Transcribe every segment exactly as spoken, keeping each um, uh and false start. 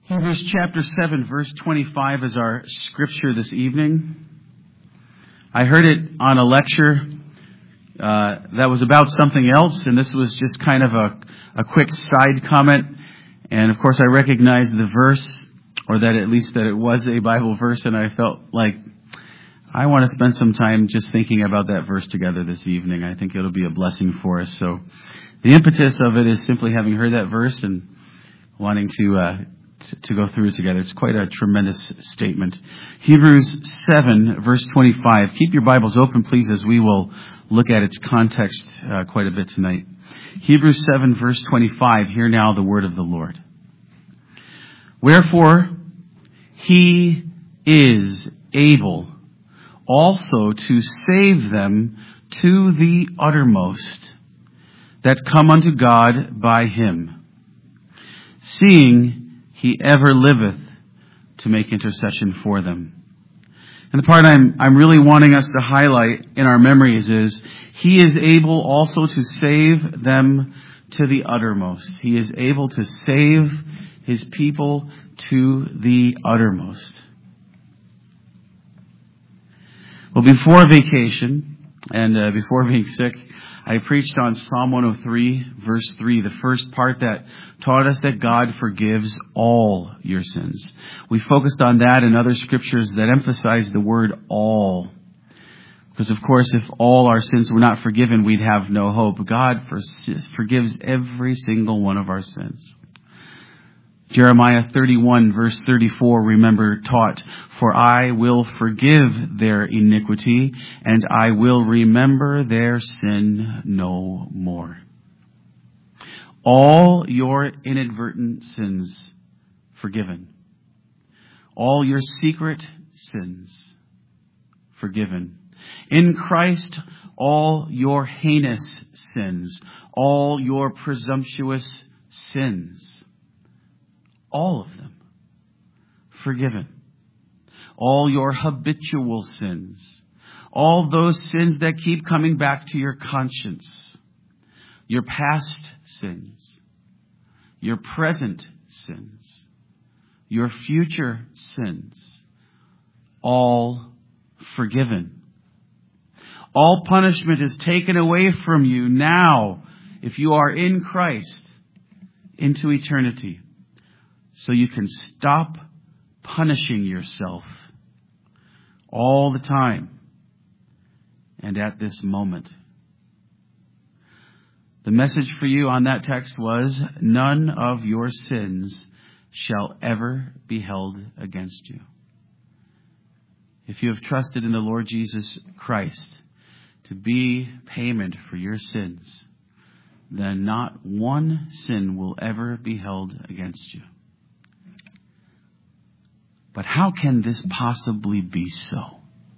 Hebrews chapter seven, verse twenty-five is our scripture this evening. I heard it on a lecture uh, that was about something else, and this was just kind of a, a quick side comment. And of course, I recognized the verse, or that at least that it was a Bible verse, and I felt like I want to spend some time just thinking about that verse together this evening. I think it'll be a blessing for us. So the impetus of it is simply having heard that verse and wanting to uh, to, to go through it together. It's quite a tremendous statement. Hebrews seven, verse twenty-five. Keep your Bibles open, please, as we will look at its context uh, quite a bit tonight. Hebrews seven, verse twenty-five. Hear now the word of the Lord. Wherefore, he is able also to save them to the uttermost that come unto God by him, seeing he ever liveth to make intercession for them. And the part I'm, I'm really wanting us to highlight in our memories is, he is able also to save them to the uttermost. He is able to save his people to the uttermost. Well, before vacation and uh, before being sick, I preached on Psalm one oh three, verse three, the first part that taught us that God forgives all your sins. We focused on that and other scriptures that emphasize the word all. Because, of course, if all our sins were not forgiven, we'd have no hope. God forgives every single one of our sins. Jeremiah thirty-one, verse thirty-four, remember, taught, for I will forgive their iniquity, and I will remember their sin no more. All your inadvertent sins forgiven. All your secret sins forgiven. In Christ, all your heinous sins, all your presumptuous sins, all of them forgiven. All your habitual sins, all those sins that keep coming back to your conscience, your past sins, your present sins, your future sins, all forgiven. All punishment is taken away from you now, if you are in Christ, into eternity. So you can stop punishing yourself all the time and at this moment. The message for you on that text was, none of your sins shall ever be held against you. If you have trusted in the Lord Jesus Christ to be payment for your sins, then not one sin will ever be held against you. But how can this possibly be so?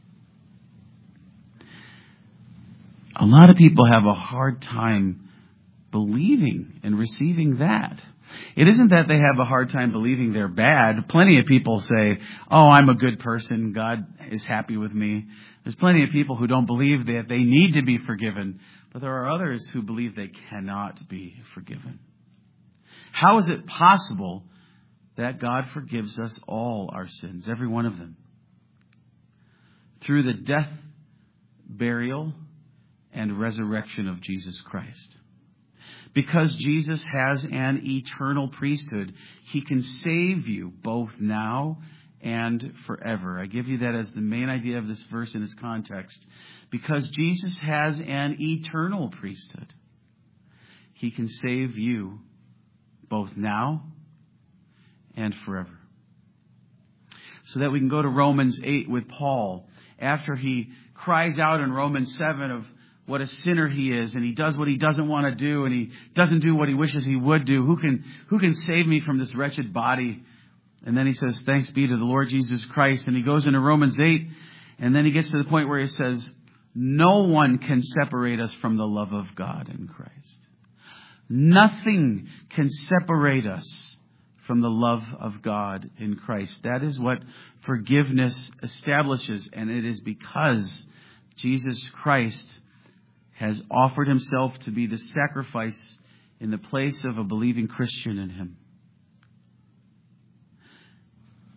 A lot of people have a hard time believing and receiving that. It isn't that they have a hard time believing they're bad. Plenty of people say, oh, I'm a good person. God is happy with me. There's plenty of people who don't believe that they need to be forgiven. But there are others who believe they cannot be forgiven. How is it possible that God forgives us all our sins, every one of them, through the death, burial, and resurrection of Jesus Christ? Because Jesus has an eternal priesthood, he can save you both now and forever. I give you that as the main idea of this verse in its context. Because Jesus has an eternal priesthood, he can save you both now and forever. So that we can go to Romans eight with Paul, after he cries out in Romans seven of what a sinner he is, and he does what he doesn't want to do, and he doesn't do what he wishes he would do. Who can, who can save me from this wretched body? And then he says, thanks be to the Lord Jesus Christ. And he goes into Romans eight, and then he gets to the point where he says, no one can separate us from the love of God in Christ. Nothing can separate us from the love of God in Christ. That is what forgiveness establishes. And it is because Jesus Christ has offered himself to be the sacrifice in the place of a believing Christian in him.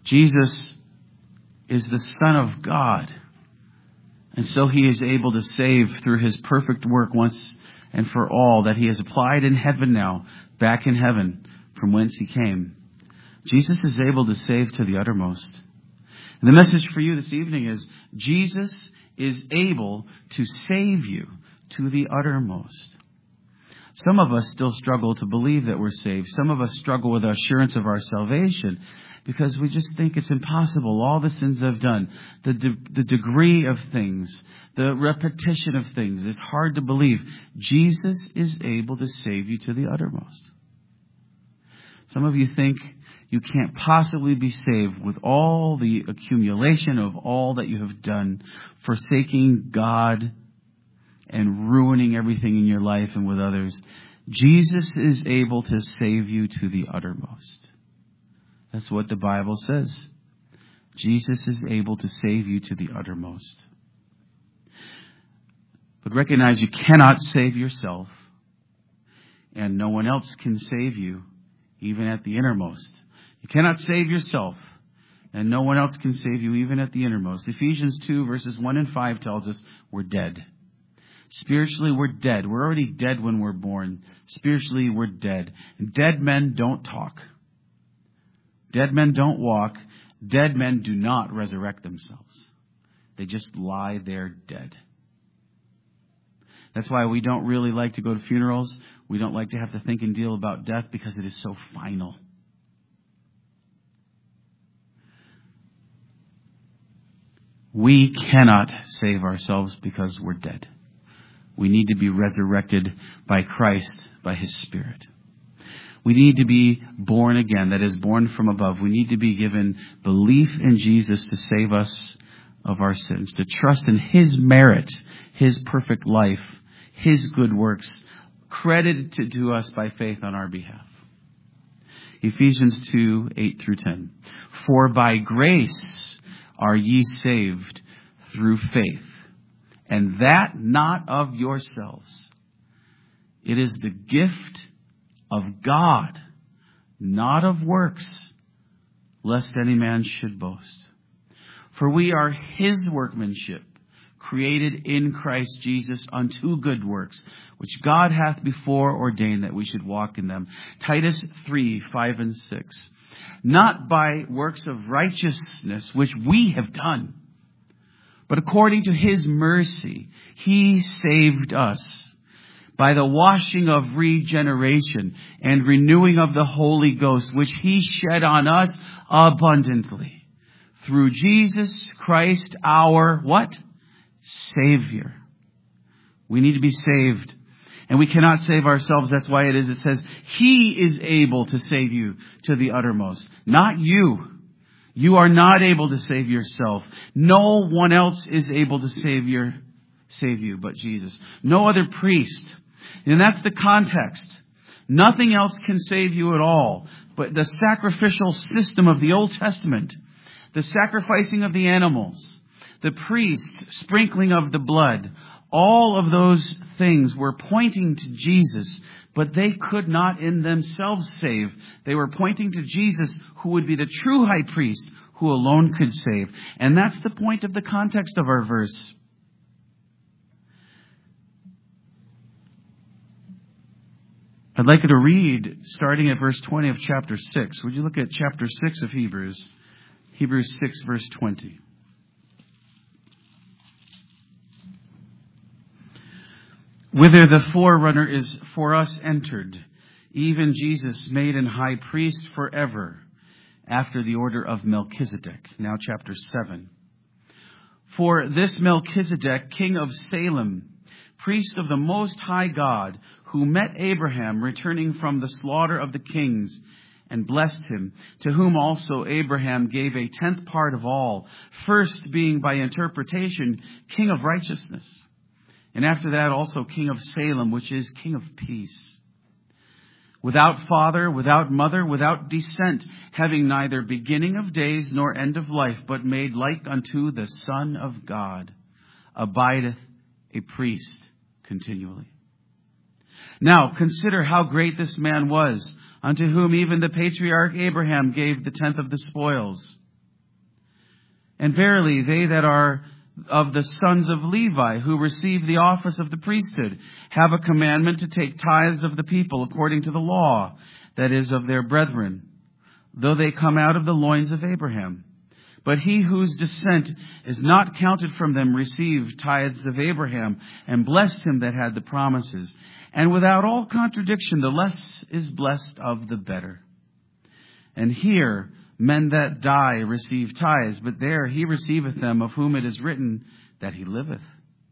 Jesus is the Son of God. And so he is able to save through his perfect work once and for all that he has applied in heaven now, back in heaven from whence he came. Jesus is able to save to the uttermost. And the message for you this evening is Jesus is able to save you to the uttermost. Some of us still struggle to believe that we're saved. Some of us struggle with the assurance of our salvation because we just think it's impossible. All the sins I've done, the, de- the degree of things, the repetition of things, it's hard to believe. Jesus is able to save you to the uttermost. Some of you think you can't possibly be saved with all the accumulation of all that you have done, forsaking God and ruining everything in your life and with others. Jesus is able to save you to the uttermost. That's what the Bible says. Jesus is able to save you to the uttermost. But recognize you cannot save yourself, and no one else can save you, even at the innermost. You cannot save yourself, and no one else can save you, even at the innermost. Ephesians two, verses one and five tells us we're dead. Spiritually, we're dead. We're already dead when we're born. Spiritually, we're dead. And dead men don't talk. Dead men don't walk. Dead men do not resurrect themselves. They just lie there dead. That's why we don't really like to go to funerals. We don't like to have to think and deal about death because it is so final. We cannot save ourselves because we're dead. We need to be resurrected by Christ, by His Spirit. We need to be born again, that is, born from above. We need to be given belief in Jesus to save us of our sins, to trust in His merit, His perfect life, His good works, credited to us by faith on our behalf. Ephesians two, eight through ten. For by grace are ye saved through faith, and that not of yourselves. It is the gift of God, not of works, lest any man should boast. For we are His workmanship, created in Christ Jesus unto good works, which God hath before ordained that we should walk in them. Titus three, five and six. Not by works of righteousness, which we have done, but according to His mercy, He saved us by the washing of regeneration and renewing of the Holy Ghost, which He shed on us abundantly. Through Jesus Christ our, what? Savior. We need to be saved. And we cannot save ourselves. That's why it is, it says, He is able to save you to the uttermost. Not you. You are not able to save yourself. No one else is able to save your, save you but Jesus. No other priest. And that's the context. Nothing else can save you at all. But the sacrificial system of the Old Testament, the sacrificing of the animals, the priest sprinkling of the blood, all of those things were pointing to Jesus, but they could not in themselves save. They were pointing to Jesus, who would be the true high priest, who alone could save. And that's the point of the context of our verse. I'd like you to read, starting at verse twenty of chapter six. Would you look at chapter six of Hebrews? Hebrews six, verse twenty. Whither the forerunner is for us entered, even Jesus made an high priest forever, after the order of Melchizedek. Now chapter seven. For this Melchizedek, king of Salem, priest of the Most High God, who met Abraham returning from the slaughter of the kings, and blessed him, to whom also Abraham gave a tenth part of all, first being by interpretation king of righteousness, and after that also king of Salem, which is king of peace. Without father, without mother, without descent, having neither beginning of days nor end of life, but made like unto the Son of God, abideth a priest continually. Now consider how great this man was, unto whom even the patriarch Abraham gave the tenth of the spoils. And verily, they that are of the sons of Levi, who receive the office of the priesthood, have a commandment to take tithes of the people according to the law, that is, of their brethren, though they come out of the loins of Abraham. But he whose descent is not counted from them received tithes of Abraham, and blessed him that had the promises. And without all contradiction, the less is blessed of the better. And here men that die receive tithes, but there he receiveth them, of whom it is written that he liveth.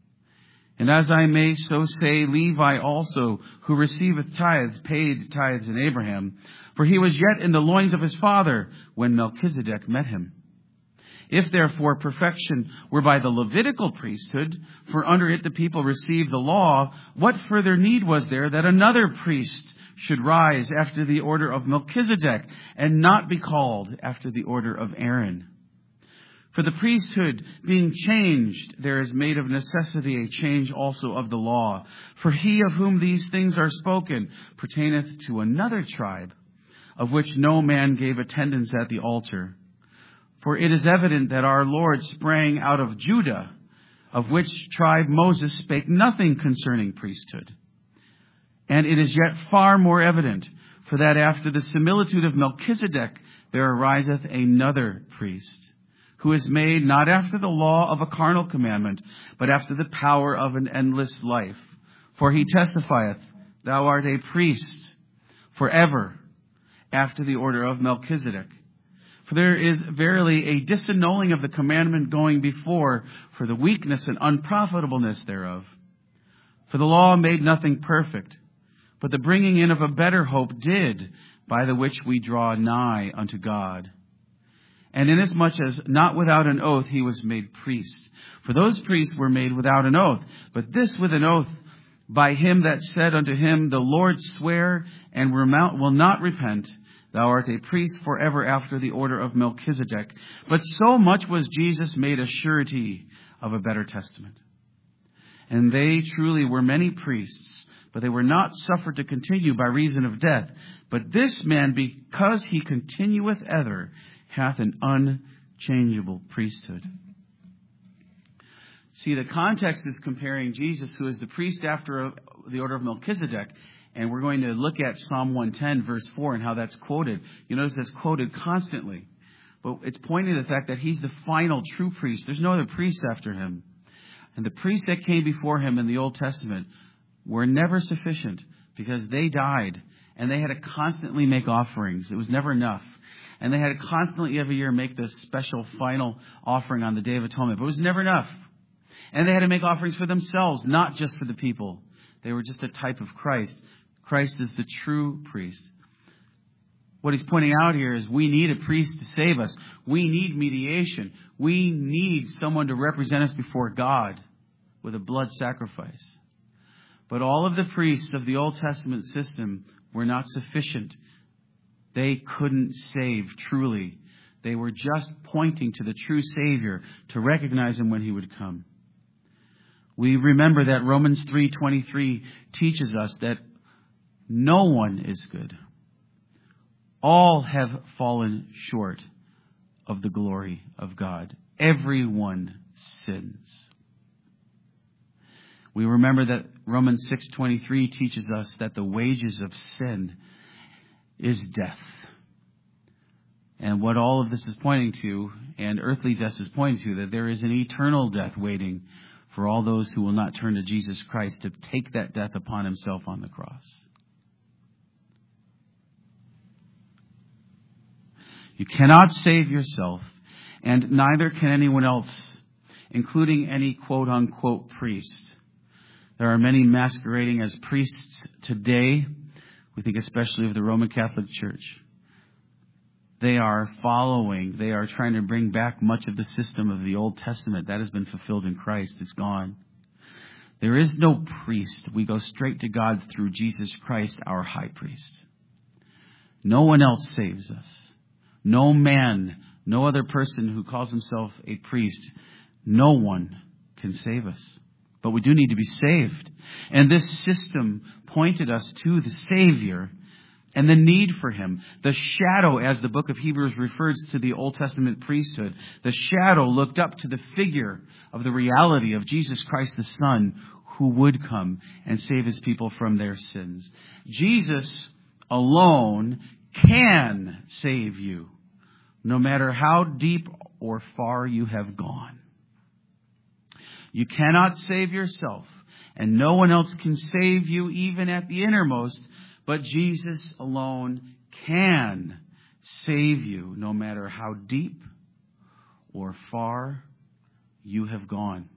And as I may so say, Levi also, who receiveth tithes, paid tithes in Abraham, for he was yet in the loins of his father when Melchizedek met him. If therefore perfection were by the Levitical priesthood, for under it the people received the law, what further need was there that another priest should rise after the order of Melchizedek, and not be called after the order of Aaron? For the priesthood being changed, there is made of necessity a change also of the law. For he of whom these things are spoken pertaineth to another tribe, of which no man gave attendance at the altar. For it is evident that our Lord sprang out of Judah, of which tribe Moses spake nothing concerning priesthood. And it is yet far more evident, for that after the similitude of Melchizedek there ariseth another priest, who is made not after the law of a carnal commandment, but after the power of an endless life. For he testifieth, Thou art a priest forever, after the order of Melchizedek. For there is verily a disannulling of the commandment going before, for the weakness and unprofitableness thereof. For the law made nothing perfect, but the bringing in of a better hope did, by the which we draw nigh unto God. And inasmuch as not without an oath he was made priest. For those priests were made without an oath, but this with an oath, by him that said unto him, The Lord swear, and will not repent, Thou art a priest forever after the order of Melchizedek. But so much was Jesus made a surety of a better testament. And they truly were many priests, but they were not suffered to continue by reason of death. But this man, because he continueth ever, hath an unchangeable priesthood. See, the context is comparing Jesus, who is the priest after the order of Melchizedek, and we're going to look at Psalm one ten, verse four, and how that's quoted. You notice that's quoted constantly. But it's pointing to the fact that he's the final true priest. There's no other priest after him. And the priests that came before him in the Old Testament were never sufficient, because they died, and they had to constantly make offerings. It was never enough. And they had to constantly every year make this special final offering on the Day of Atonement. But it was never enough. And they had to make offerings for themselves, not just for the people. They were just a type of Christ. Christ is the true priest. What he's pointing out here is we need a priest to save us. We need mediation. We need someone to represent us before God with a blood sacrifice. But all of the priests of the Old Testament system were not sufficient. They couldn't save truly. They were just pointing to the true Savior to recognize him when he would come. We remember that Romans three twenty-three teaches us that no one is good. All have fallen short of the glory of God. Everyone sins. We remember that Romans six twenty-three teaches us that the wages of sin is death. And what all of this is pointing to, and earthly death is pointing to, that there is an eternal death waiting for all those who will not turn to Jesus Christ to take that death upon himself on the cross. You cannot save yourself, and neither can anyone else, including any quote-unquote priest. There are many masquerading as priests today. We think especially of the Roman Catholic Church. They are following, they are trying to bring back much of the system of the Old Testament. That has been fulfilled in Christ. It's gone. There is no priest. We go straight to God through Jesus Christ, our high priest. No one else saves us. No man, no other person who calls himself a priest, no one can save us. But we do need to be saved. And this system pointed us to the Savior, and the need for Him. The shadow, as the book of Hebrews refers to the Old Testament priesthood, the shadow looked up to the figure of the reality of Jesus Christ the Son, who would come and save His people from their sins. Jesus alone can save you, no matter how deep or far you have gone. You cannot save yourself, and no one else can save you even at the innermost, but Jesus alone can save you, no matter how deep or far you have gone.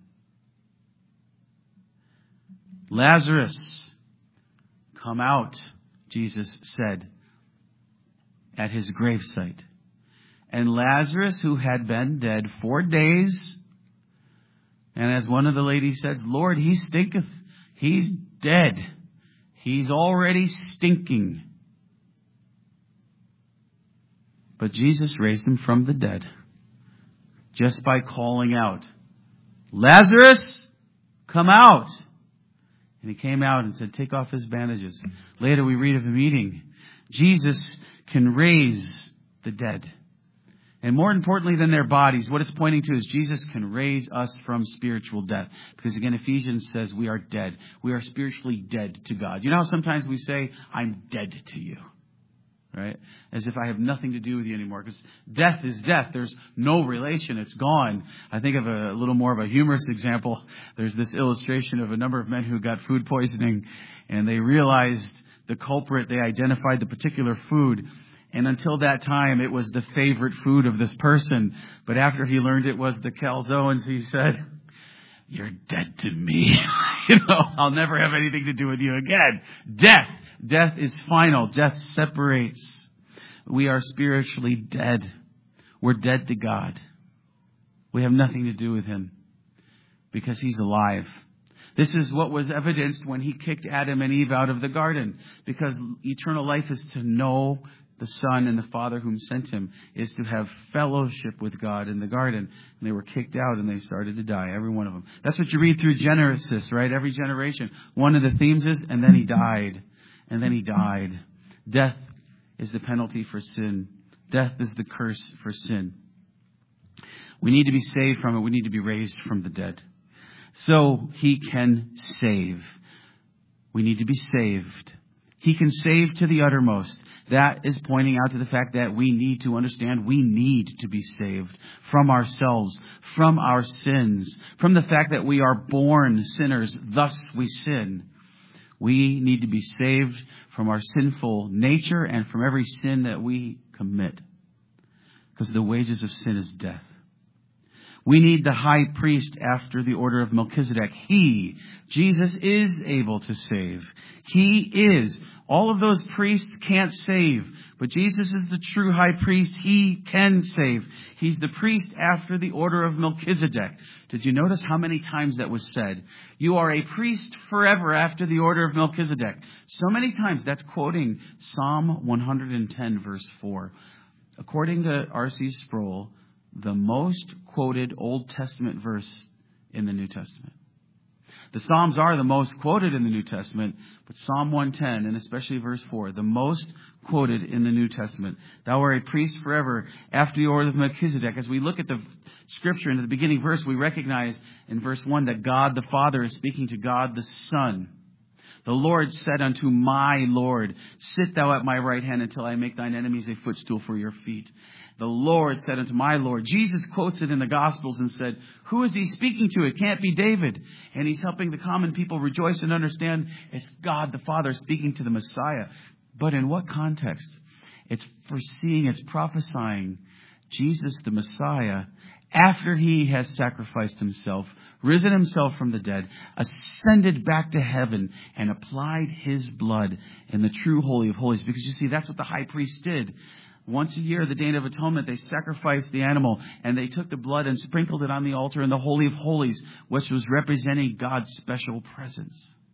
Lazarus, come out, Jesus said at His gravesite. And Lazarus, who had been dead four days, and as one of the ladies says, Lord, he stinketh. He's dead. He's already stinking. But Jesus raised him from the dead just by calling out, Lazarus, come out. And he came out and said, take off his bandages. Later we read of a meeting. Jesus can raise the dead. And more importantly than their bodies, what it's pointing to is Jesus can raise us from spiritual death. Because again, Ephesians says we are dead. We are spiritually dead to God. You know how sometimes we say, I'm dead to you. Right? As if I have nothing to do with you anymore. Because death is death. There's no relation. It's gone. I think of a little more of a humorous example. There's this illustration of a number of men who got food poisoning. And they realized the culprit. They identified the particular food. And until that time, it was the favorite food of this person. But after he learned it was the calzones, he said, you're dead to me. you know, I'll never have anything to do with you again. Death. Death is final. Death separates. We are spiritually dead. We're dead to God. We have nothing to do with Him because He's alive. This is what was evidenced when He kicked Adam and Eve out of the garden, because eternal life is to know the Son and the Father whom sent Him, is to have fellowship with God in the garden. And they were kicked out and they started to die, every one of them. That's what you read through Genesis, right? Every generation. One of the themes is, and then he died. And then he died. Death is the penalty for sin. Death is the curse for sin. We need to be saved from it. We need to be raised from the dead. So He can save. We need to be saved. He can save to the uttermost. That is pointing out to the fact that we need to understand we need to be saved from ourselves, from our sins, from the fact that we are born sinners, thus we sin. We need to be saved from our sinful nature and from every sin that we commit, because the wages of sin is death. We need the high priest after the order of Melchizedek. He, Jesus, is able to save. He is. All of those priests can't save, but Jesus is the true high priest. He can save. He's the priest after the order of Melchizedek. Did you notice how many times that was said? You are a priest forever after the order of Melchizedek. So many times. That's quoting Psalm one hundred ten, verse four. According to R C Sproul, the most quoted Old Testament verse in the New Testament. The Psalms are the most quoted in the New Testament, but Psalm one ten, and especially verse four, the most quoted in the New Testament. Thou art a priest forever after the order of Melchizedek. As we look at the scripture in the beginning verse, we recognize in verse one that God the Father is speaking to God the Son. The Lord said unto my Lord, sit thou at my right hand until I make thine enemies a footstool for your feet. The Lord said unto my Lord. Jesus quotes it in the Gospels and said, who is He speaking to? It can't be David. And He's helping the common people rejoice and understand it's God the Father speaking to the Messiah. But in what context? It's foreseeing, it's prophesying Jesus the Messiah, after He has sacrificed Himself, risen Himself from the dead, ascended back to heaven, and applied His blood in the true Holy of Holies. Because you see, that's what the high priest did. Once a year, the Day of Atonement, they sacrificed the animal, and they took the blood and sprinkled it on the altar in the Holy of Holies, which was representing God's special presence.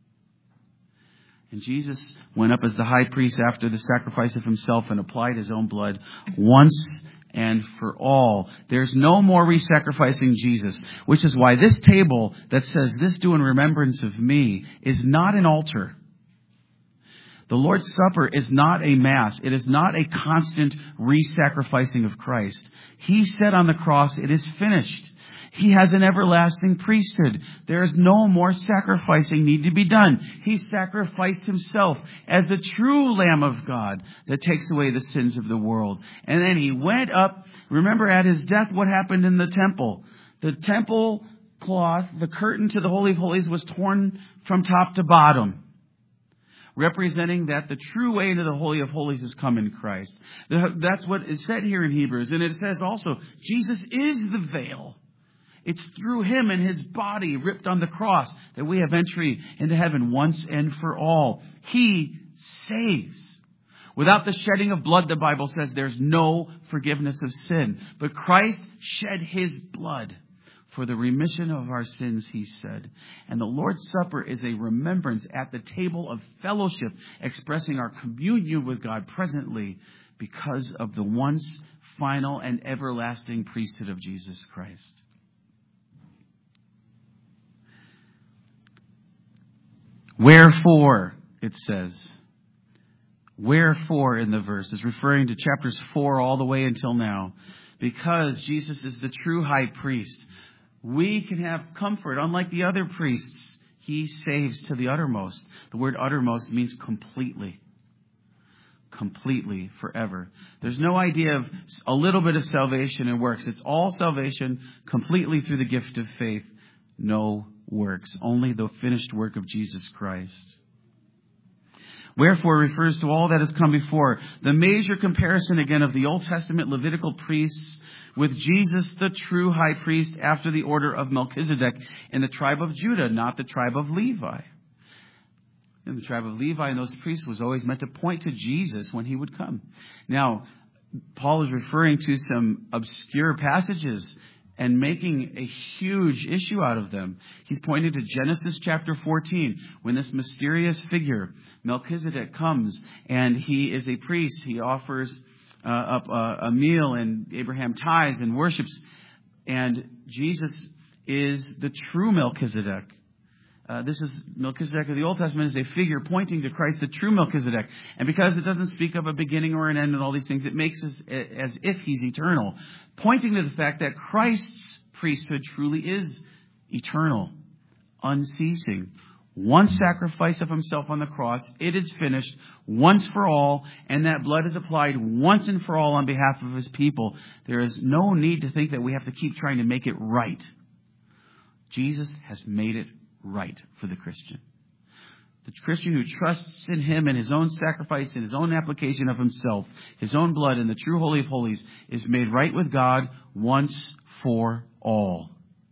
And Jesus went up as the high priest after the sacrifice of Himself and applied His own blood once and for all. There's no more re-sacrificing Jesus, which is why this table that says, this do in remembrance of me, is not an altar. The Lord's Supper is not a mass. It is not a constant re-sacrificing of Christ. He said on the cross, it is finished. He has an everlasting priesthood. There is no more sacrificing need to be done. He sacrificed himself as the true Lamb of God that takes away the sins of the world. And then he went up. Remember at his death what happened in the temple. The temple cloth, the curtain to the Holy of Holies was torn from top to bottom, representing that the true way into the Holy of Holies has come in Christ. That's what is said here in Hebrews. And it says also, Jesus is the veil. It's through him and his body ripped on the cross that we have entry into heaven once and for all. He saves. Without the shedding of blood, the Bible says, there's no forgiveness of sin. But Christ shed his blood for the remission of our sins, he said. And the Lord's Supper is a remembrance at the table of fellowship, expressing our communion with God presently because of the once, final, and everlasting priesthood of Jesus Christ. Wherefore, it says, wherefore in the verse is referring to chapters four all the way until now. Because Jesus is the true high priest, we can have comfort. Unlike the other priests, he saves to the uttermost. The word uttermost means completely. Completely, forever. There's no idea of a little bit of salvation and works. It's all salvation completely through the gift of faith. No works. Only the finished work of Jesus Christ. Wherefore refers to all that has come before. The major comparison again of the Old Testament Levitical priests with Jesus, the true high priest after the order of Melchizedek in the tribe of Judah, not the tribe of Levi. In the tribe of Levi and those priests was always meant to point to Jesus when he would come. Now, Paul is referring to some obscure passages and making a huge issue out of them. He's pointing to Genesis chapter fourteen, when this mysterious figure, Melchizedek, comes and he is a priest. He offers uh, up a, a meal, and Abraham tithes and worships. And Jesus is the true Melchizedek. Uh, this is Melchizedek of the Old Testament is a figure pointing to Christ, the true Melchizedek. And because it doesn't speak of a beginning or an end and all these things, it makes us as if he's eternal, pointing to the fact that Christ's priesthood truly is eternal, unceasing. One sacrifice of himself on the cross, it is finished once for all, and that blood is applied once and for all on behalf of his people. There is no need to think that we have to keep trying to make it right. Jesus has made it right for the Christian. The Christian who trusts in him and his own sacrifice and his own application of himself, his own blood in the true Holy of Holies, is made right with God once for all.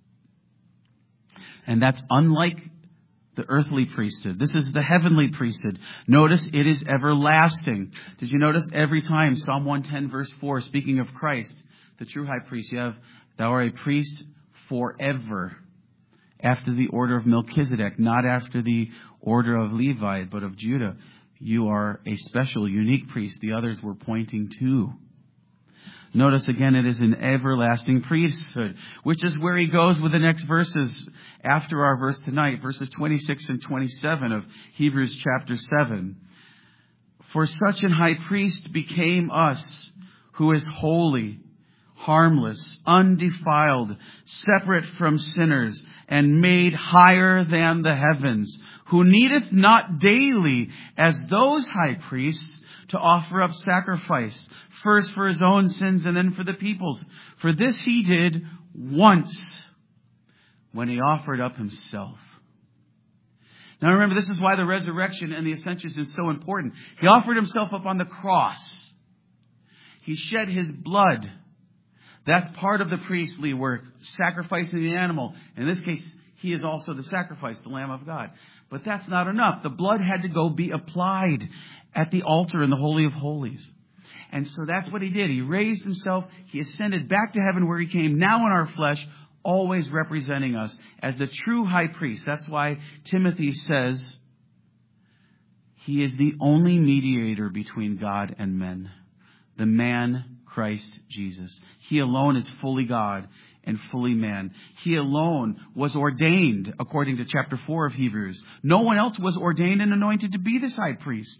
And that's unlike the earthly priesthood. This is the heavenly priesthood. Notice it is everlasting. Did you notice every time Psalm one ten verse four, speaking of Christ, the true high priest, you have, thou art a priest forever. After the order of Melchizedek, not after the order of Levi, but of Judah. You are a special, unique priest. The others were pointing to. Notice again, it is an everlasting priesthood, which is where he goes with the next verses after our verse tonight, verses twenty-six and twenty-seven of Hebrews chapter seven. For such an high priest became us, who is holy, harmless, undefiled, separate from sinners, and made higher than the heavens, who needeth not daily, as those high priests, to offer up sacrifice, first for his own sins and then for the people's. For this he did once, when he offered up himself. Now remember, this is why the resurrection and the ascension is so important. He offered himself up on the cross. He shed his blood. That's part of the priestly work, sacrificing the animal. In this case, he is also the sacrifice, the Lamb of God. But that's not enough. The blood had to go be applied at the altar in the Holy of Holies. And so that's what he did. He raised himself. He ascended back to heaven where he came, now in our flesh, always representing us as the true high priest. That's why Timothy says he is the only mediator between God and men. The man Christ Jesus. He alone is fully God and fully man. He alone was ordained, according to chapter four of Hebrews. No one else was ordained and anointed to be this high priest.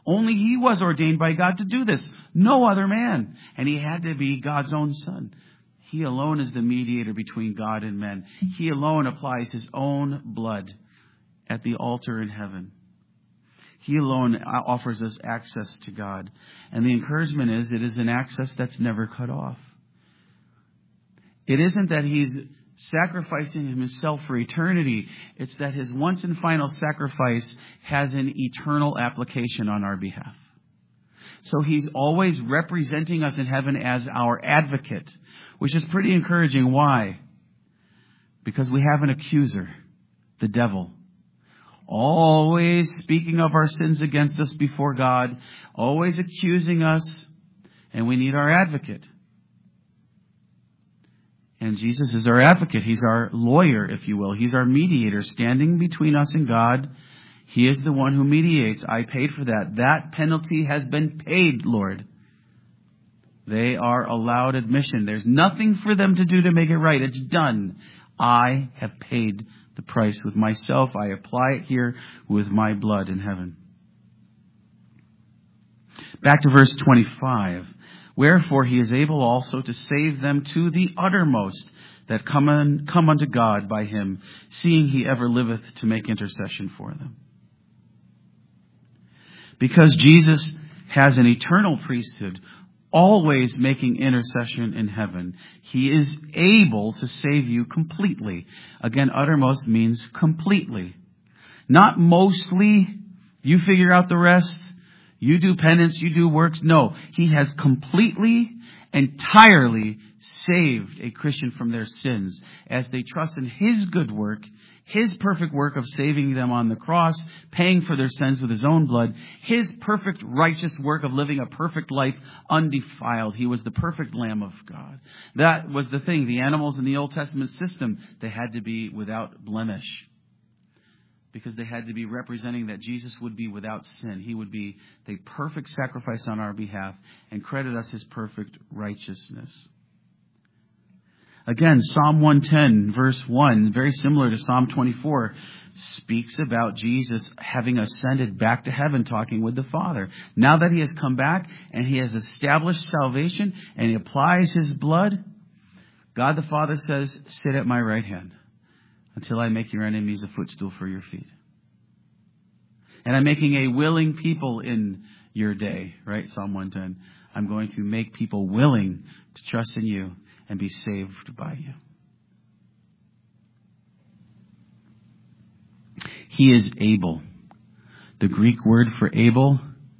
Only he was ordained by God to do this. No other man. And he had to be God's own son. He alone is the mediator between God and men. He alone applies his own blood at the altar in heaven. He alone offers us access to God. And the encouragement is, it is an access that's never cut off. It isn't that he's sacrificing himself for eternity. It's that his once and final sacrifice has an eternal application on our behalf. So he's always representing us in heaven as our advocate, which is pretty encouraging. Why? Because we have an accuser, the devil, always speaking of our sins against us before God, always accusing us, and we need our advocate. And Jesus is our advocate. He's our lawyer, if you will. He's our mediator, standing between us and God. He is the one who mediates. I paid for that. That penalty has been paid, Lord. They are allowed admission. There's nothing for them to do to make it right. It's done. I have paid the price with myself. I apply it here with my blood in heaven. Back to verse twenty-five. Wherefore he is able also to save them to the uttermost that come, un, come unto God by him, seeing he ever liveth to make intercession for them. Because Jesus has an eternal priesthood, always making intercession in heaven, he is able to save you completely. Again, uttermost means completely. Not mostly. You figure out the rest. You do penance, you do works. No, he has completely, entirely saved a Christian from their sins as they trust in his good work, his perfect work of saving them on the cross, paying for their sins with his own blood, his perfect righteous work of living a perfect life undefiled. He was the perfect Lamb of God. That was the thing. The animals in the Old Testament system, they had to be without blemish, because they had to be representing that Jesus would be without sin. He would be the perfect sacrifice on our behalf and credit us his perfect righteousness. Again, Psalm one ten, verse one, very similar to Psalm twenty-four, speaks about Jesus having ascended back to heaven, talking with the Father. Now that he has come back and he has established salvation and he applies his blood, God the Father says, sit at my right hand until I make your enemies a footstool for your feet. And I'm making a willing people in your day, right? Psalm one ten. I'm going to make people willing to trust in you and be saved by you. He is able. The Greek word for able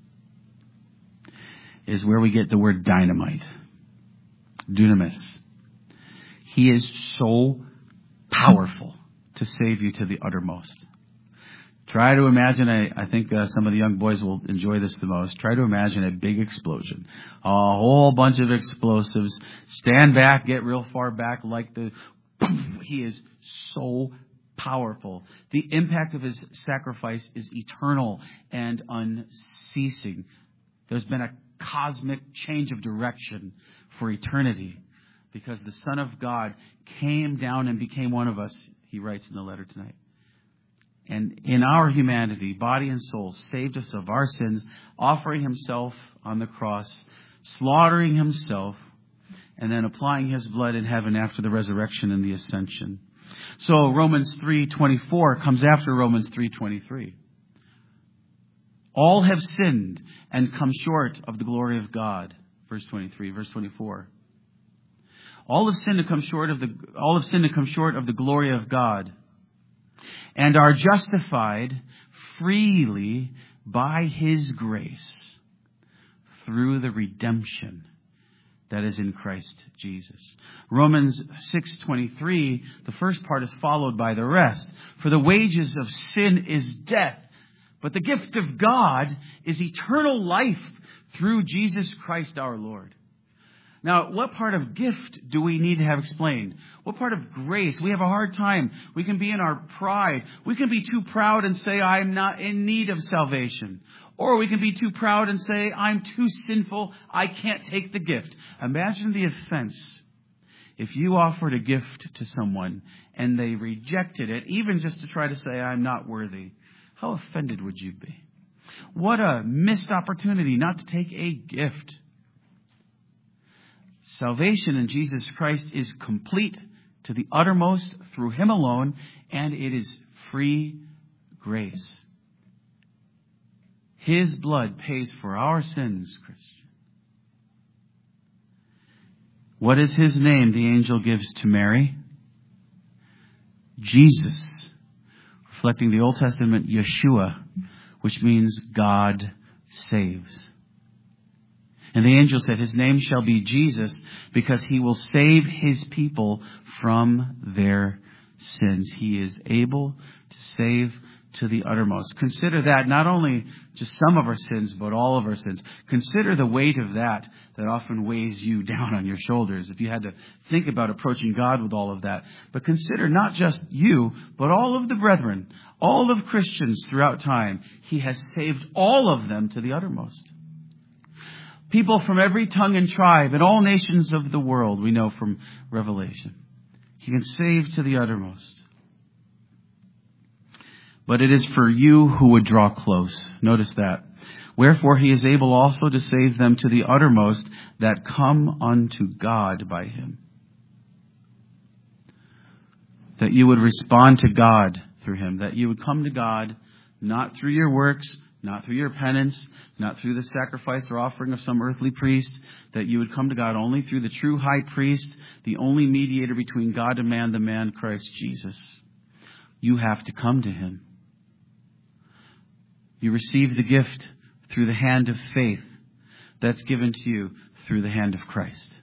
is where we get the word dynamite. Dunamis. He is so powerful to save you to the uttermost. Try to imagine, a, I think uh, some of the young boys will enjoy this the most. Try to imagine a big explosion. A whole bunch of explosives. Stand back, get real far back like the... He is so powerful. The impact of his sacrifice is eternal and unceasing. There's been a cosmic change of direction for eternity because the Son of God came down and became one of us, he writes in the letter tonight. And in our humanity, body and soul, saved us of our sins, offering himself on the cross, slaughtering himself, and then applying his blood in heaven after the resurrection and the ascension. So Romans three twenty-four comes after Romans three twenty-three. All have sinned and come short of the glory of God. Verse twenty-three, verse twenty-four. All have sinned and come short of the all have sinned and come short of the glory of God, and are justified freely by his grace through the redemption that is in Christ Jesus. Romans six twenty-three, the first part is followed by the rest. For the wages of sin is death, but the gift of God is eternal life through Jesus Christ our Lord. Now, what part of gift do we need to have explained? What part of grace? We have a hard time. We can be in our pride. We can be too proud and say, I'm not in need of salvation. Or we can be too proud and say, I'm too sinful. I can't take the gift. Imagine the offense if you offered a gift to someone and they rejected it, even just to try to say, I'm not worthy. How offended would you be? What a missed opportunity not to take a gift. Salvation in Jesus Christ is complete to the uttermost through Him alone, and it is free grace. His blood pays for our sins, Christian. What is His name the angel gives to Mary? Jesus, reflecting the Old Testament Yeshua, which means God saves. And the angel said, His name shall be Jesus, because He will save His people from their sins. He is able to save to the uttermost. Consider that not only just some of our sins, but all of our sins. Consider the weight of that that often weighs you down on your shoulders if you had to think about approaching God with all of that. But consider not just you, but all of the brethren, all of Christians throughout time. He has saved all of them to the uttermost. People from every tongue and tribe and all nations of the world, we know from Revelation. He can save to the uttermost. But it is for you who would draw close. Notice that. Wherefore He is able also to save them to the uttermost that come unto God by Him. That you would respond to God through Him. That you would come to God not through your works, not through your penance, not through the sacrifice or offering of some earthly priest. That you would come to God only through the true high priest, the only mediator between God and man, the man Christ Jesus. You have to come to Him. You receive the gift through the hand of faith that's given to you through the hand of Christ.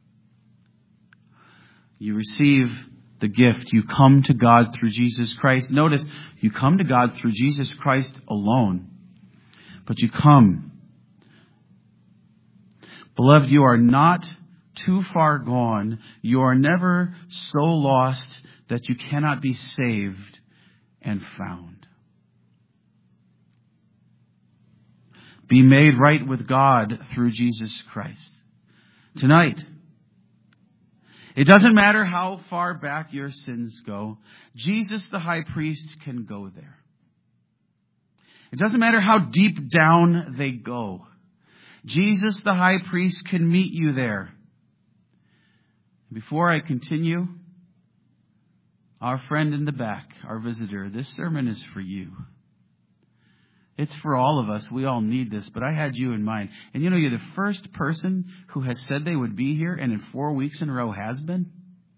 You receive the gift. You come to God through Jesus Christ. Notice, you come to God through Jesus Christ alone. But you come. Beloved, you are not too far gone. You are never so lost that you cannot be saved and found. Be made right with God through Jesus Christ. Tonight, it doesn't matter how far back your sins go. Jesus, the high priest, can go there. It doesn't matter how deep down they go. Jesus, the high priest, can meet you there. Before I continue, our friend in the back, our visitor, this sermon is for you. It's for all of us. We all need this, but I had you in mind. And you know, you're the first person who has said they would be here and in four weeks in a row has been.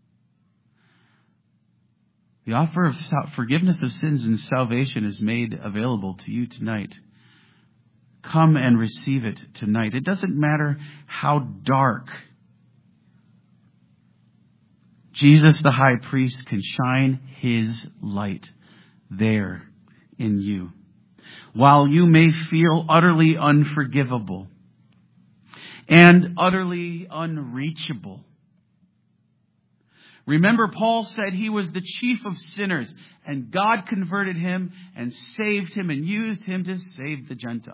The offer of forgiveness of sins and salvation is made available to you tonight. Come and receive it tonight. It doesn't matter how dark. Jesus, the high priest, can shine His light there in you. While you may feel utterly unforgivable and utterly unreachable. Remember, Paul said he was the chief of sinners, and God converted him and saved him and used him to save the Gentiles.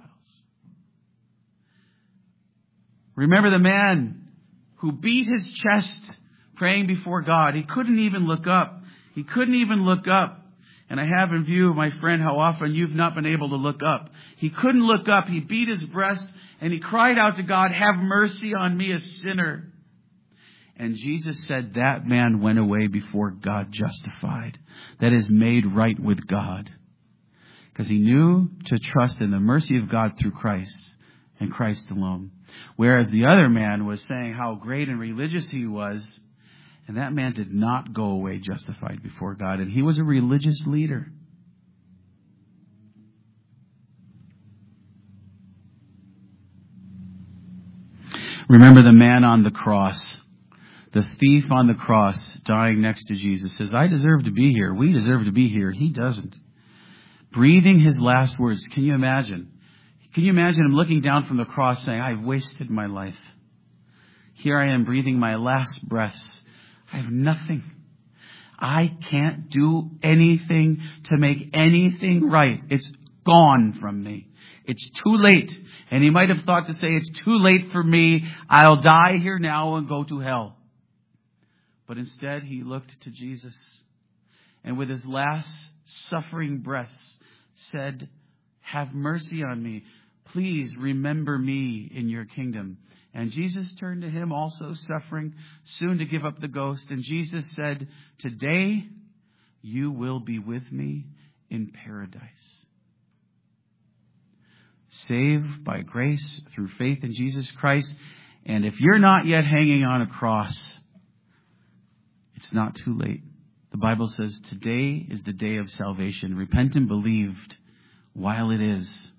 Remember the man who beat his chest praying before God. He couldn't even look up. He couldn't even look up. And I have in view, my friend, how often you've not been able to look up. He couldn't look up. He beat his breast and he cried out to God, "Have mercy on me, a sinner." And Jesus said that man went away before God justified. That is, made right with God. Because he knew to trust in the mercy of God through Christ and Christ alone. Whereas the other man was saying how great and religious he was. And that man did not go away justified before God. And he was a religious leader. Remember the man on the cross. The thief on the cross dying next to Jesus says, "I deserve to be here. We deserve to be here." He doesn't. Breathing his last words. Can you imagine? Can you imagine him looking down from the cross saying, "I've wasted my life. Here I am breathing my last breaths. I have nothing. I can't do anything to make anything right. It's gone from me. It's too late." And he might have thought to say, "It's too late for me. I'll die here now and go to hell." But instead, he looked to Jesus and with his last suffering breaths said, have mercy on me. Please remember me in your kingdom. And Jesus turned to him, also suffering, soon to give up the ghost. And Jesus said, today you will be with me in paradise. Saved by grace through faith in Jesus Christ. And if you're not yet hanging on a cross, it's not too late. The Bible says today is the day of salvation. Repent and believed while it is.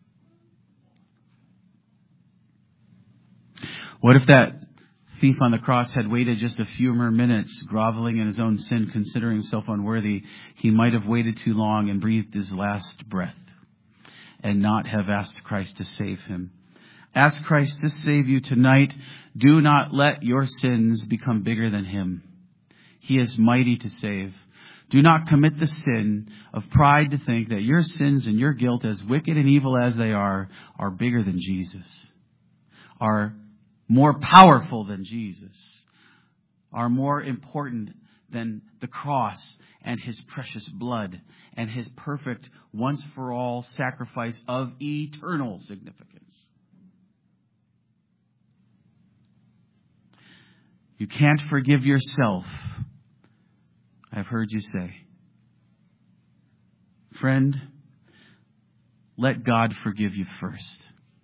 What if that thief on the cross had waited just a few more minutes, groveling in his own sin, considering himself unworthy? He might have waited too long and breathed his last breath and not have asked Christ to save him. Ask Christ to save you tonight. Do not let your sins become bigger than him. He is mighty to save. Do not commit the sin of pride to think that your sins and your guilt, as wicked and evil as they are, are bigger than Jesus, are more powerful than Jesus, are more important than the cross and his precious blood and his perfect once-for-all sacrifice of eternal significance. You can't forgive yourself, I've heard you say. Friend, let God forgive you first.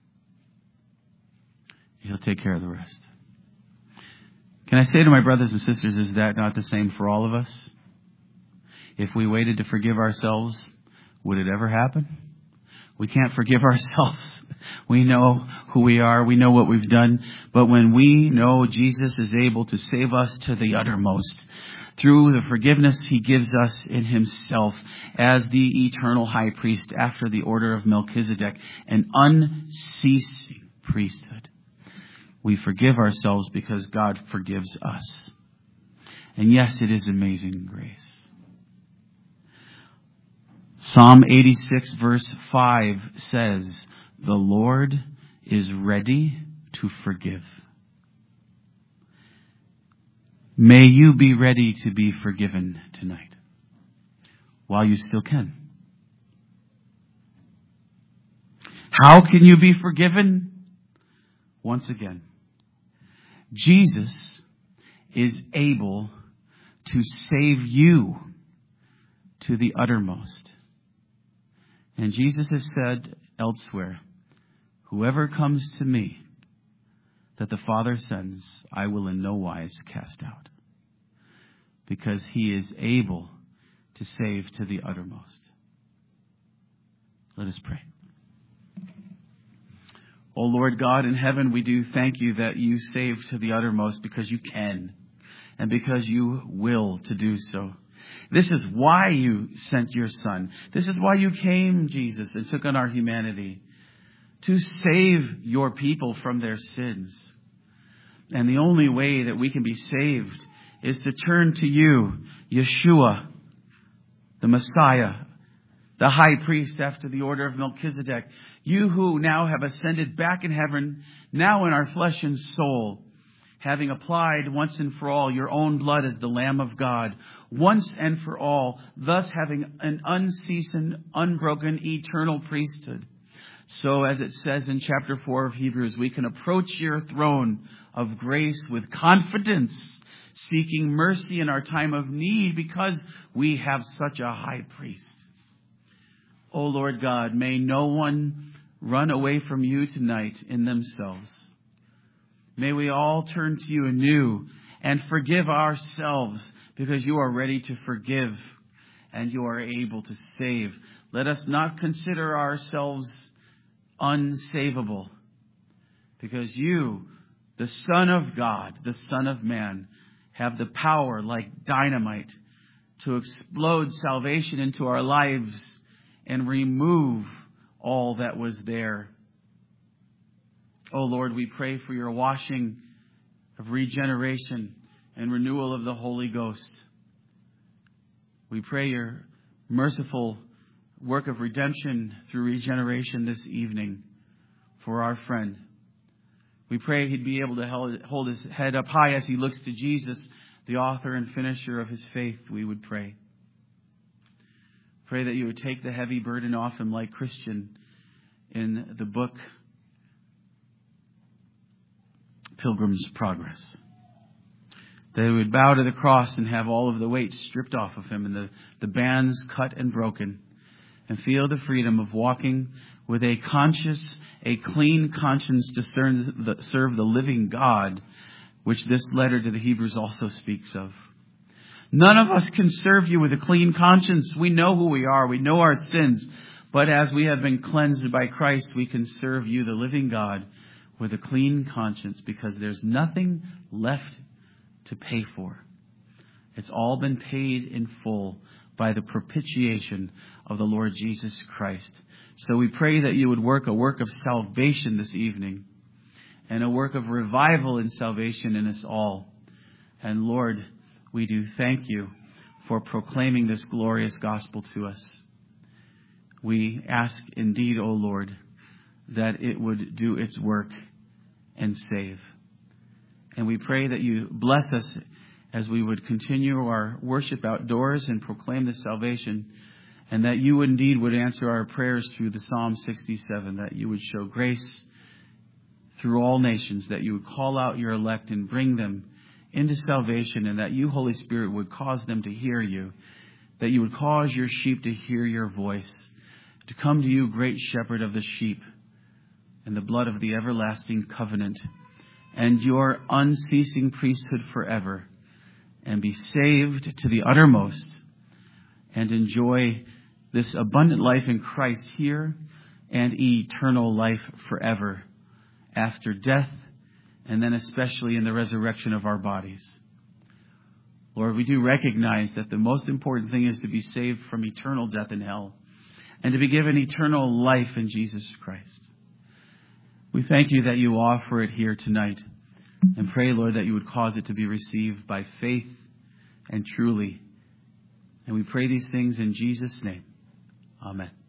He'll take care of the rest. Can I say to my brothers and sisters, is that not the same for all of us? If we waited to forgive ourselves, would it ever happen? We can't forgive ourselves. We know who we are. We know what we've done. But when we know Jesus is able to save us to the uttermost, through the forgiveness he gives us in himself as the eternal high priest after the order of Melchizedek, an unceasing priesthood, we forgive ourselves because God forgives us. And yes, it is amazing grace. Psalm eighty-six verse five says, the Lord is ready to forgive. May you be ready to be forgiven tonight while you still can. How can you be forgiven? Once again, Jesus is able to save you to the uttermost. And Jesus has said elsewhere, whoever comes to me that the Father sends, I will in no wise cast out. Because he is able to save to the uttermost. Let us pray. O Lord God in heaven, we do thank you that you save to the uttermost because you can and because you will to do so. This is why you sent your Son. This is why you came, Jesus, and took on our humanity to save your people from their sins. And the only way that we can be saved is to turn to you, Yeshua, the Messiah, the high priest after the order of Melchizedek. You who now have ascended back in heaven, now in our flesh and soul, having applied once and for all your own blood as the Lamb of God, once and for all, thus having an unceasing, unbroken, eternal priesthood. So as it says in chapter four of Hebrews, we can approach your throne of grace with confidence, seeking mercy in our time of need because we have such a high priest. O Lord God, may no one run away from you tonight in themselves. May we all turn to you anew and forgive ourselves because you are ready to forgive and you are able to save. Let us not consider ourselves unsavable because you, the Son of God, the Son of Man, have the power like dynamite to explode salvation into our lives and remove all that was there. Oh Lord, we pray for your washing of regeneration and renewal of the Holy Ghost. We pray your merciful work of redemption through regeneration this evening for our friend. We pray he'd be able to hold his head up high as he looks to Jesus, the author and finisher of his faith, we would pray. Pray that you would take the heavy burden off him like Christian in the book Pilgrim's Progress. They would bow to the cross and have all of the weight stripped off of him and the, the bands cut and broken, and feel the freedom of walking with a conscious, a clean conscience to serve the, serve the living God, which this letter to the Hebrews also speaks of. None of us can serve you with a clean conscience. We know who we are. We know our sins. But as we have been cleansed by Christ, we can serve you, the living God, with a clean conscience, because there's nothing left to pay for. It's all been paid in full by the propitiation of the Lord Jesus Christ. So we pray that you would work a work of salvation this evening, and a work of revival and salvation in us all. And Lord, we do thank you for proclaiming this glorious gospel to us. We ask indeed, O Lord, that it would do its work and save. And we pray that you bless us as we would continue our worship outdoors and proclaim this salvation, and that you indeed would answer our prayers through the Psalm sixty-seven, that you would show grace through all nations, that you would call out your elect and bring them into salvation, and that you, Holy Spirit, would cause them to hear you, that you would cause your sheep to hear your voice, to come to you, great shepherd of the sheep, and the blood of the everlasting covenant, and your unceasing priesthood forever, and be saved to the uttermost, and enjoy this abundant life in Christ here and eternal life forever after death, and then especially in the resurrection of our bodies. Lord, we do recognize that the most important thing is to be saved from eternal death in hell and to be given eternal life in Jesus Christ. We thank you that you offer it here tonight, and pray, Lord, that you would cause it to be received by faith and truly. And we pray these things in Jesus' name. Amen.